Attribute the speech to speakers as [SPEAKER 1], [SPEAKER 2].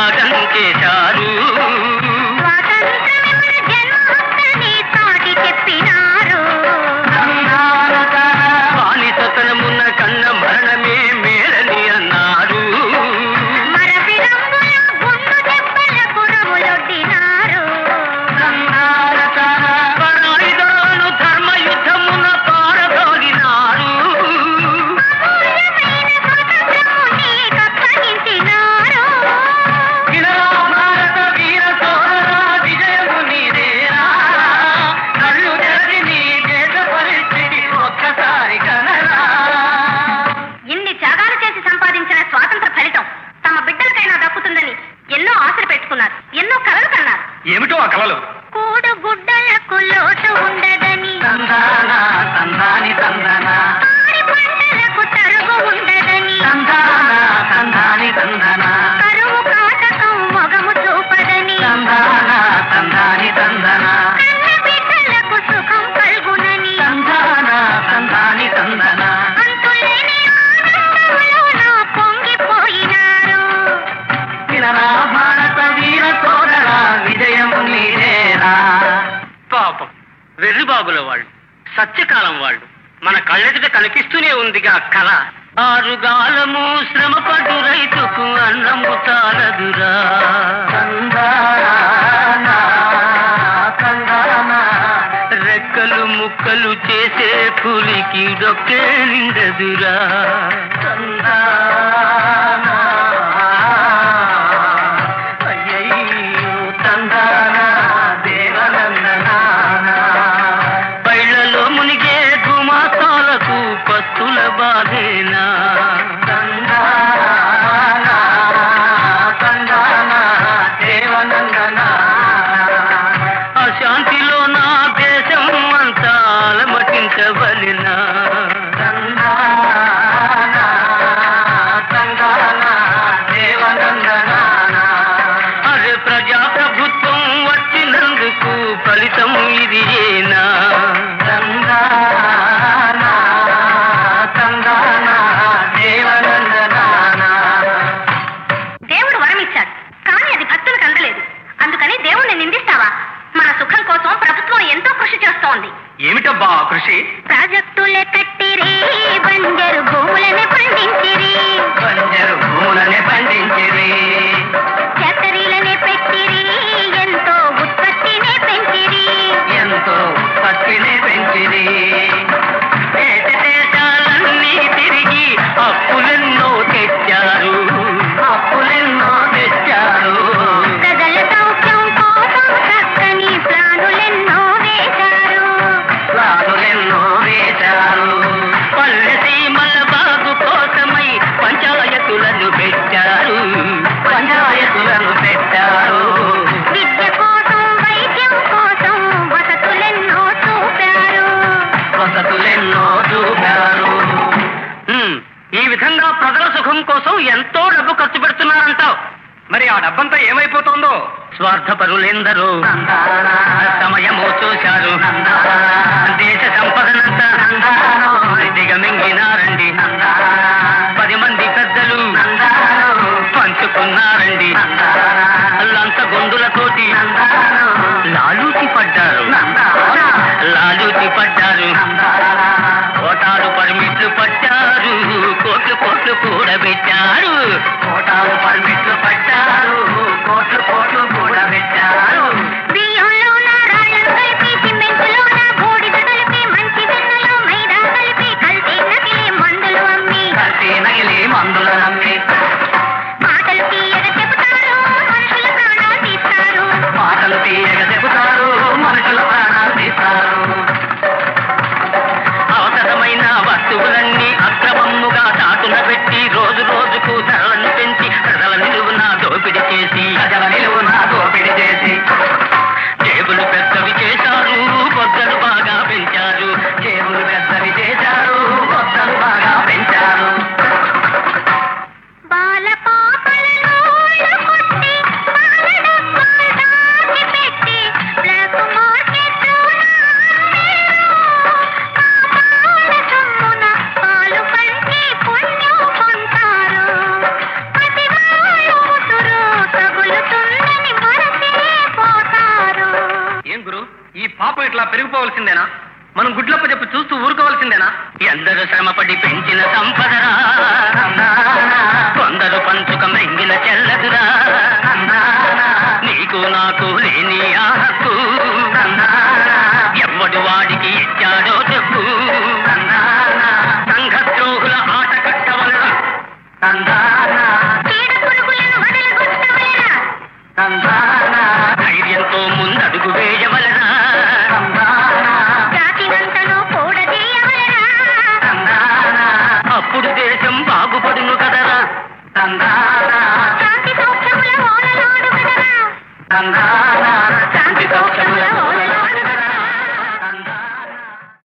[SPEAKER 1] త్యాగం చేశారు. బానిసతనమున్న కన్న మరణమే మేలని అన్నారు. పరాయిదాను ధర్మయుద్ధమున పారదోలినారు. భారత వీర సోదరా విజయము నీదేనా. కళ్ళు తెరచి నీ దేశ పరిస్థితి ఒక్కసారి కనరా.
[SPEAKER 2] ఇన్ని త్యాగాలు చేసి సంపాదించిన స్వాతంత్ర ఫలితం తమ బిడ్డలకైనా దక్కుతుందని ఎన్నో ఆశలు పెట్టుకున్నారు, ఎన్నో కలలు కన్నారు.
[SPEAKER 1] ఏమిటో ఆ కలలు?
[SPEAKER 2] కూడు గుడ్డలకు లోటు ఉండదని,
[SPEAKER 1] తందానా తందాని తందనా,
[SPEAKER 2] పంటలకు తరుగు ఉండదని,
[SPEAKER 1] తందానా తందాని తందనా,
[SPEAKER 2] కరువు కాటకం మొగము చూపదని,
[SPEAKER 1] తందానా తందాని తందనా,
[SPEAKER 2] కన్న బిడ్డలకు సుఖం కలుగునని,
[SPEAKER 1] తందానా తందాని తందనా,
[SPEAKER 2] అంతులేని ఆనందంలోన పొంగిపోయినారు.
[SPEAKER 1] వినరా భారత వీర సోదరా విజయము నీదేనా. పాపం వెర్రిబాబుల వాళ్ళు, సత్యకాలం వాళ్ళు మన కళ్ళెదుట కనిపిస్తూనే ఉందిగా కళ. ఆరుగాలము శ్రమపడు రైతుకు అన్నము చాలదురా. రెక్కలు ముక్కలు చేసే పులికి డొక్కే నిండదురా. బయళ్లలో మునిగే గుమాస్తాలకు పస్తుల బాధేనా. అశాంతిలో నా దేశం అంతా అలమటించవలెనా. అరే ప్రజాప్రభుత్వం వచ్చినందుకు ఫలితం ఇది ఏనా.
[SPEAKER 2] దేవుడు వరమిచ్చాడు, కానీ అది భక్తులకు అందలేదు. అందుకని దేవుణ్ణి నిందిస్తావా? మన సుఖం కోసం ప్రభుత్వం ఎంతో కృషి చేస్తోంది.
[SPEAKER 1] ఏమిటబ్బా కృషి?
[SPEAKER 2] ప్రాజెక్టులే కట్టిరి, బంజరు భూములనే పండించిరి,
[SPEAKER 1] బంజరు భూములనే పండించిరి,
[SPEAKER 2] ఫ్యాక్టరీలనే పెట్టిరి, ఎంతో ఉత్పత్తినే పెంచిరి,
[SPEAKER 1] ఎంతో ఉత్పత్తినే పెంచిరి. దేశ దేశాలన్నీ తిరిగి అప్పులెన్నో తెచ్చారు, అప్పులెన్నో తెచ్చారు.
[SPEAKER 2] ప్రజల సౌఖ్యం కోసం చక్కని ప్లానులెన్నో వేశారు,
[SPEAKER 1] ప్లానులెన్నో వేశారు. పల్లె సీమల బాగు కోసమై పంచాయతులను పెట్టారు, పంచాయతులను పెట్టారు.
[SPEAKER 2] విద్య కోసం వైద్యం కోసం వసతులెన్నో చూపారు.
[SPEAKER 1] వసతులెన్నో చూపారు. ఈ విధంగా ప్రజల సుఖం కోసం ఎంతో డబ్బు ఖర్చు పెడుతున్నారంటావు. మరి ఆ డబ్బంతా ఏమైపోతుందో? స్వార్థపరులెందరూ సమయము చూశారు. దేశ సంపదనంతా దిగమింగినారండి. 10 మంది పెద్దలు పంచుకున్నారండి. లంచ గొందులతోటి లాలూచి పడ్డారు, లాలూచి పడ్డారు. ఓటాలు పర్మిట్లు పట్టారు, కోట్లు కోట్లు కూడబెట్టారు. ఓటాలు పర్మిట్లు పట్టారు, కోట్లు కోట్లు కూడబెట్టారు.
[SPEAKER 2] బియ్యంలోన రాళ్ళను కలిపి, సిమెంటులోన బూడిద కలిపి, మంచి వెన్నలో మైదా కలిపి, కల్తీ నకిలీ మందులు అమ్మి,
[SPEAKER 1] కల్తీ నకిలీ మందులు నమ్మి,
[SPEAKER 2] మాటలు తీయగా చెబుతారు, మనుషుల ప్రాణాలు తీస్తారు,
[SPEAKER 1] మాటలు తీయగా చెబుతారు, మనుషుల ప్రాణాలు తీస్తారు. అవసరమైన వస్తువులన్నీ అక్రమముగా చాటున పెట్టి రోజు రోజుకు
[SPEAKER 3] ఇట్లా పెరిగిపోవలసిందేనా? మనం గుడ్లప్ప చెప్పి చూస్తూ ఊరుకోవాల్సిందేనా?
[SPEAKER 1] ఎందరు శ్రమపడి పెంచిన సంపదరా, కొందరు పంచుక మెంగిన చెల్లదురా. నీకు నాకు లేని ఆ హక్కు ఎవ్వడు వాడికి ఇచ్చాడో చెప్పు. సంఘద్రోహుల ఆట కట్టవలన,
[SPEAKER 2] చీడ పురుగులను వదలగొట్టవలెనా?
[SPEAKER 1] ధైర్యంతో ముందడుగు వేయవలన,
[SPEAKER 2] జాతినంతను కూడదీయవలెనా?
[SPEAKER 1] అప్పుడు దేశం బాగుపడును కదరా.
[SPEAKER 2] శాంతి సౌఖ్యముల ఓలలాడు కదరా? శాంతి సౌఖ్యముల ఓల